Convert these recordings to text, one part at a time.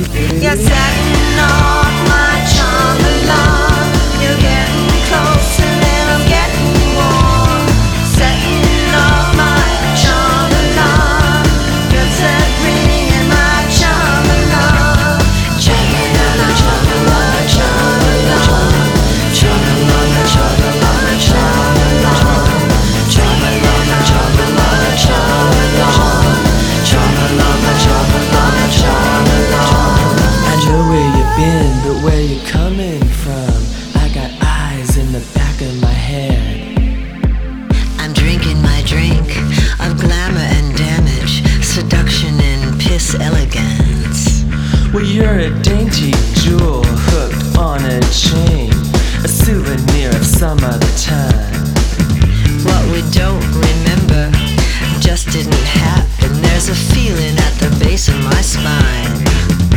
You're setting off my charm alarm. You're getting closer and I'm getting warm. Setting off my charm alarm. You're set ringing my charm alarm. Checking out my charm alarm, charm alarm. Charm alarm, charm alarm, charm alarm. Charm alarm, charm alarm, charm alarm. Charm alarm, charm alarm, charm alarm. I know where you've been, but where you coming from? I got eyes in the back of my head. I'm drinking my drink of glamour and damage, seduction and piss elegance. Well, you're a dainty jewel hooked on a chain, a souvenir of some other time. What we don't remember just didn't happen. There's a feeling at the base of my spine.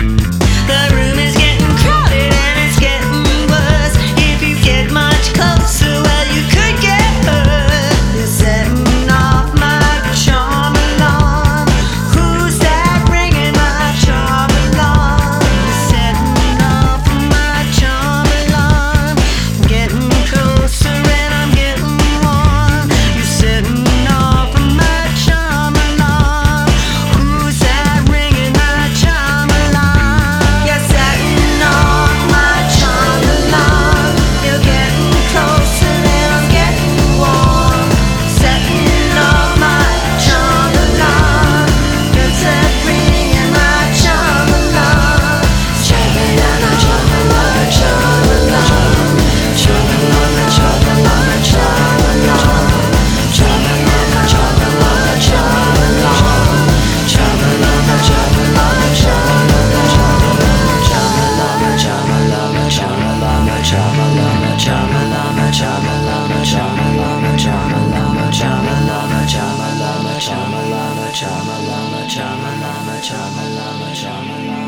The room is getting crowded and it's getting worse. If you get much closer, well, you could get hurt. You're setting off my charm alarm. Who's that ringing my charm alarm? You're setting off my charm alarm. Getting closer and I'm getting warm. You're setting off my charm alarm. Who's that ringing my charm alarm? You're setting off my charm alarm. You're getting closer and I'm getting warm. Setting off my charm alarm. You're set ringing my charm alarm. Checking out my charm alarm, charm alarm. Charm alarm, charm alarm, charm alarm. Charm alarm, charm alarm, charm alarm. Charm alarm, charm alarm, charm alarm. Charm alarm, charm alarm, charm alarm, charm alarm, charm alarm, charm alarm, charm alarm, charm alarm, charm alarm, charm alarm, charm alarm, charm alarm, charm alarm, charm alarm, charm alarm.